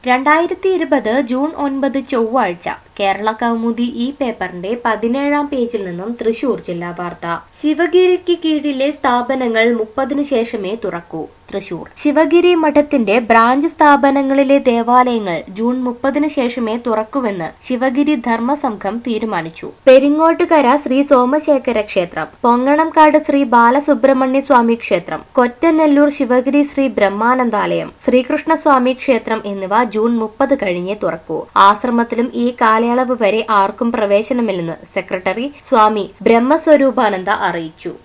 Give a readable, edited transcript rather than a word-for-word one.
2020 June 9 ചൊവ്വാഴ്ച കേരള കൗമുദി ഈ പേപ്പറിന്റെ 17-ാം പേജിൽ നിന്നും തൃശൂർ ജില്ലാ വാർത്ത. ശിവഗിരിക്ക് കീഴിലെ സ്ഥാപനങ്ങൾ 30-ന് ശേഷമേ തുറക്കൂ. തൃശൂർ ശിവഗിരി മഠത്തിന്റെ ബ്രാഞ്ച് സ്ഥാപനങ്ങളിലെ ദേവാലയങ്ങൾ ജൂൺ 30-ന് ശേഷമേ തുറക്കുവെന്ന് ശിവഗിരി ധർമ്മസംഘം തീരുമാനിച്ചു. പെരിങ്ങോട്ടുകര ശ്രീ സോമശേഖര ക്ഷേത്രം, പൊങ്ങണംകാട് ശ്രീ ബാലസുബ്രഹ്മണ്യ സ്വാമി ക്ഷേത്രം, കൊറ്റനെല്ലൂർ ശിവഗിരി ശ്രീ ബ്രഹ്മാനന്ദാലയം, ശ്രീകൃഷ്ണസ്വാമി ക്ഷേത്രം എന്നിവ ജൂൺ 30 കഴിഞ്ഞേ തുറക്കൂ. ആശ്രമത്തിലും ഈ കാലയളവ് വരെ ആർക്കും പ്രവേശനമില്ലെന്ന് സെക്രട്ടറി സ്വാമി ബ്രഹ്മസ്വരൂപാനന്ദ അറിയിച്ചു.